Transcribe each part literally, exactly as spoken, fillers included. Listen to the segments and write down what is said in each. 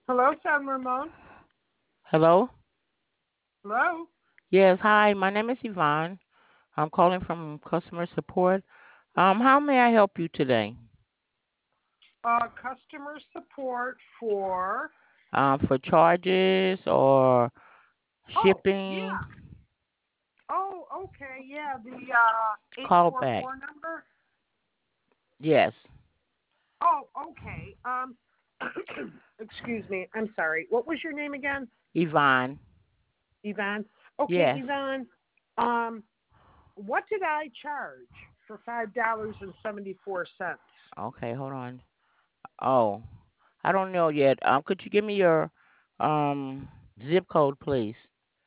Hello, San Ramon. Hello? Hello. Yes, hi. My name is Yvonne. I'm calling from customer support. Um, how may I help you today? Uh, customer support for. Um, for charges or Oh, shipping? yeah. Oh, okay. Yeah, the uh eight Call four back. four number. Yes. Oh, okay. Um, excuse me. I'm sorry. What was your name again? Yvonne. Yvonne. Okay, Yes. Yvonne. Um, what did I charge for five dollars and seventy four cents? Okay, hold on. Oh, I don't know yet. Um, could you give me your um zip code, please?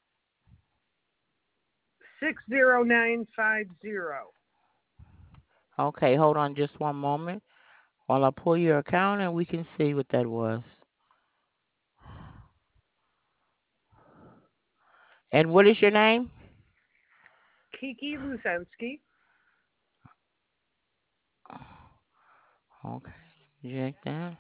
Six zero nine five zero. Okay, hold on just one moment while I pull your account and we can see what that was. And what is your name? Kiki Luzensky. Okay, check that.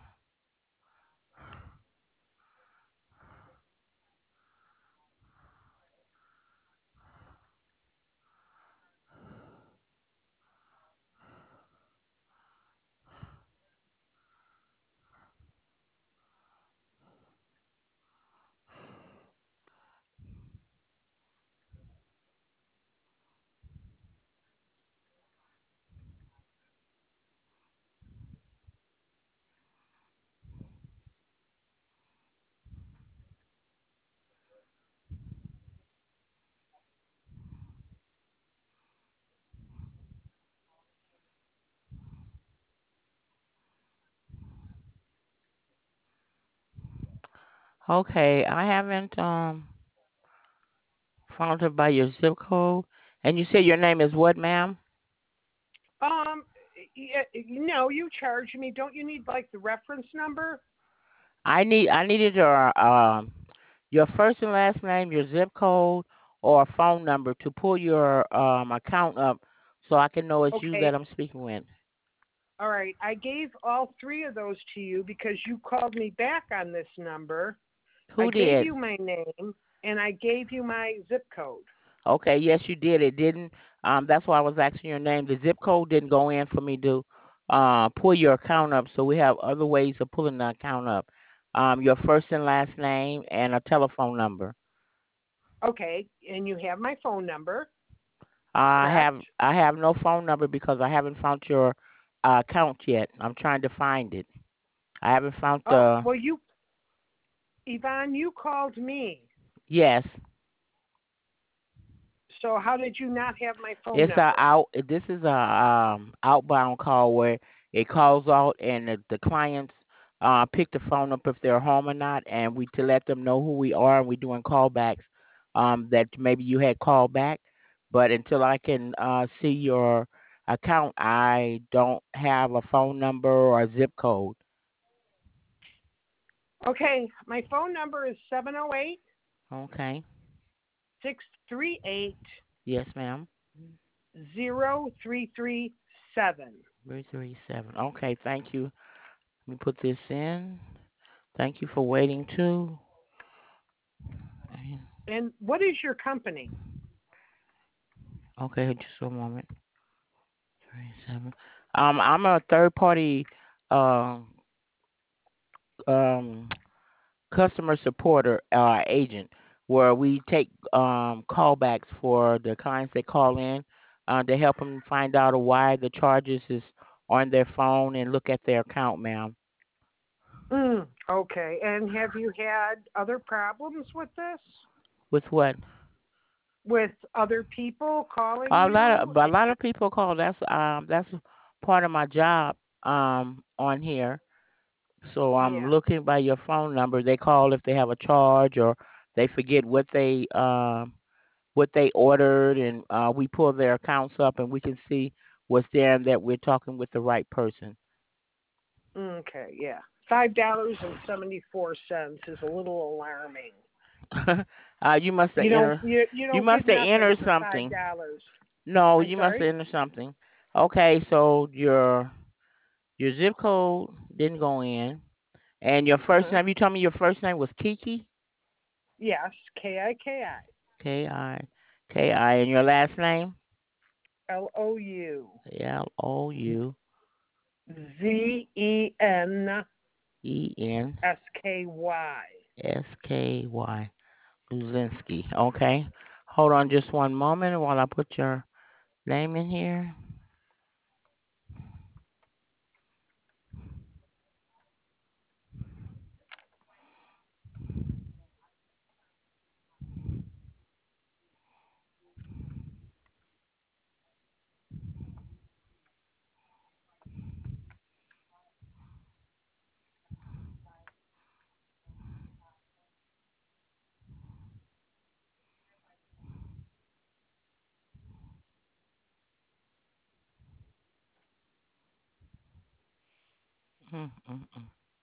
Okay, I haven't um found it by your zip code. And you said your name is what, ma'am? Um, yeah, no, you charge me. Don't you need like the reference number? I need I needed your um your first and last name, your zip code, or a phone number to pull your um account up so I can know it's you that Okay, I'm speaking with. all right. I gave all three of those to you because you called me back on this number. I Who gave did? you my name and I gave you my zip code. Okay, yes you did. It didn't um that's why I was asking your name. The zip code didn't go in for me to uh pull your account up, so we have other ways of pulling the account up. Um your first and last name and a telephone number. Okay, and you have my phone number, I correct? have I have no phone number because I haven't found your uh, account yet. I'm trying to find it. I haven't found Oh, the well, you, Yvonne, you called me. yes. So how did you not have my phone It's a number? out. This is a um outbound call where it calls out and the, the clients uh pick the phone up if they're home or not, and we to let them know who we are, and we're doing callbacks. Um, that maybe you had called back, but until I can uh see your account, I don't have a phone number or a zip code. Okay, my phone number is seven zero eight Okay. six three eight Yes, ma'am. zero three three seven. Three three seven. Okay, thank you. Let me put this in. Thank you for waiting too. And what is your company? Okay, just a moment. Three seven. Um, I'm a third party um um customer supporter uh agent where we take um callbacks for the clients that call in uh to help them find out why the charges is on their phone and look at their account, ma'am. Mm, okay. And have you had other problems with this? With what? With other people calling A lot you? of a lot of people call. That's um that's part of my job um on here. So I'm Yeah. looking by your phone number. They call if they have a charge or they forget what they um what they ordered, and uh, we pull their accounts up and we can see what's there and that we're talking with the right person. Okay. Yeah. Five dollars and seventy four cents is a little alarming. uh, you must have You don't entered. you you You don't must get have nothing entered for five something. dollars. No, I'm you must have sorry. entered something. Okay, so your your zip code didn't go in. And your first Uh-huh. name, you told me your first name was Kiki? Yes, K I K I K I K I. And your last name? L O U L O U Z E N E N S K Y. S K Y. Luzinski. Okay. Hold on just one moment while I put your name in here. Mm, mm, mm.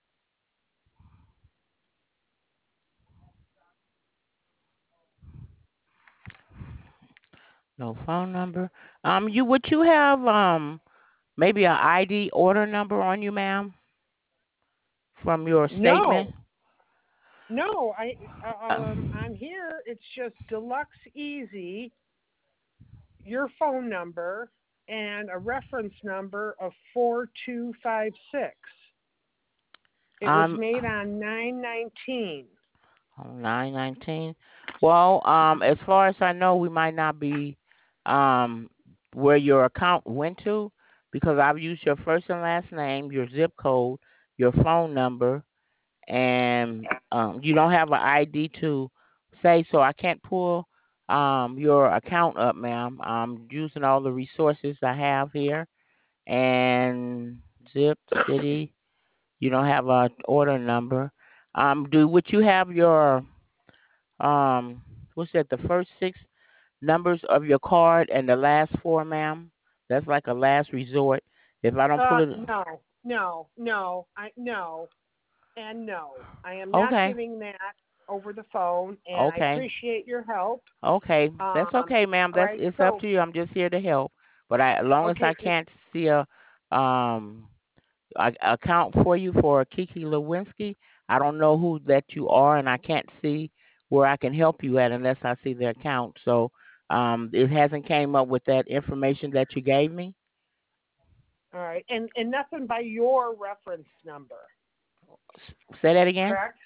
No phone number. Um, you would you have um maybe a I D order number on you, ma'am, from your statement? No, no, I Uh, um on here it's just Deluxe Easy, your phone number, and a reference number of four two five six. It was um, made on nine nineteen. on nine nineteen. Well, um, as far as I know, we might not be um where your account went to because I've used your first and last name, your zip code, your phone number, and um, you don't have an I D to say so. I can't pull um your account up, ma'am. I'm using all the resources I have here and zip city. You don't have a order number. Um, do would you have your um what's that? The first six numbers of your card and the last four, ma'am. That's like a last resort. If I don't pull Uh, it, no, no, no, I no, and no. I am not okay, giving that over the phone, and I okay. appreciate your help. Okay, that's Um, okay, ma'am. all That's right, it's up so to you. I'm just here to help. But I, as long as I okay, can't see a um a, account for you for Kiki Lewinsky, I don't know who that you are, and I can't see where I can help you at unless I see the account. So um, it hasn't came up with that information that you gave me. all right, and and nothing by your reference number, S- Say that again. correct?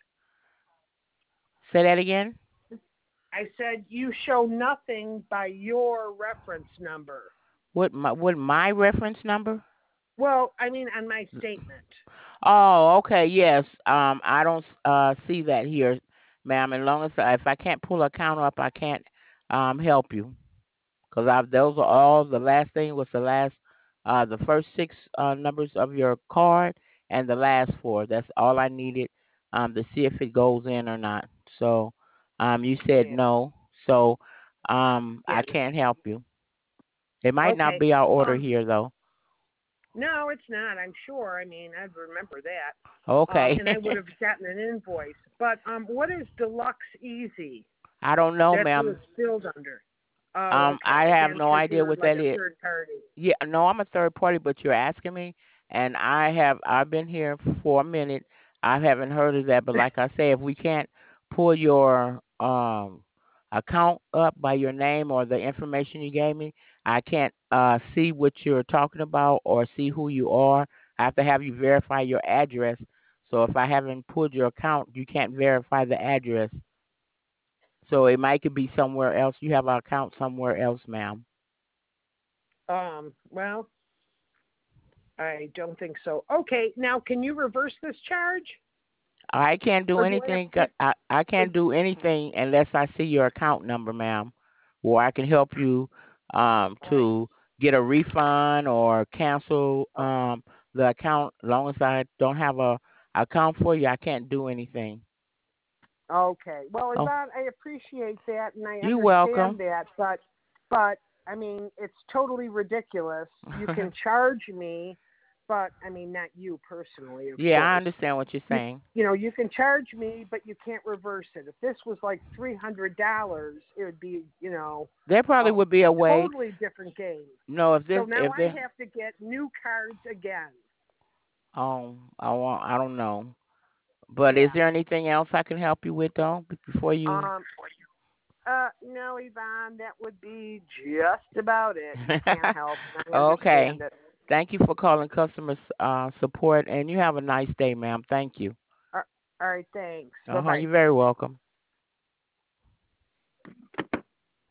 Say that again. I said you show nothing by your reference number. What my what my reference number? Well, I mean on my statement. Oh, okay, yes. Um, I don't uh see that here, ma'am. As long as if I can't pull a count up, I can't um help you because I those are all the last thing was the last uh the first six uh numbers of your card and the last four. That's all I needed um to see if it goes in or not. So um you said Yeah, no, so um yeah. I can't help you. It might not Okay. be our order Um, here though. no, it's not. I'm sure. I mean, I'd remember that. Um, Okay. and I would have gotten an invoice. But um, what is Deluxe Easy? I don't know, That's what ma'am. it's billed under. Oh, Um, I okay. have Then no because idea you're what like that a is. third party. Yeah, no, I'm a third party, but you're asking me, and I have I've been here for a minute. I haven't heard of that, but like I say, if we can't pull your um account up by your name or the information you gave me, I can't uh see what you're talking about or see who you are. I have to have you verify your address. So if I haven't pulled your account, you can't verify the address. So it might could be somewhere else. You have an account somewhere else, ma'am. Um, well, I don't think so. Okay, now can you reverse this charge, I can't do or do I have anything. to? I I Or, can't do anything unless I see your account number, ma'am, or I can help you um all right. to get a refund or cancel um the account. As long as I don't have a account for you, I can't do anything. Okay. Well, Oh, Yvonne, I appreciate that and I you're understand welcome. that, but but I mean, it's totally ridiculous. You can charge me, but I mean, not you personally, of Yeah, I course. understand what you're You saying. you know, you can charge me, but you can't reverse it. If this was like three hundred dollars, it would be, you know, There probably a would be a way. totally different game. No, if So this now if I there have to get new cards again. oh I want I don't know. But is Yeah. there anything else I can help you with though before you? Um. Uh. No, Yvonne, that would be just about it. You can't help, and I Okay. understand it. Thank you for calling customer uh, support, and you have a nice day, ma'am. Thank you. All right. Thanks. Bye Uh huh. bye. You're very welcome.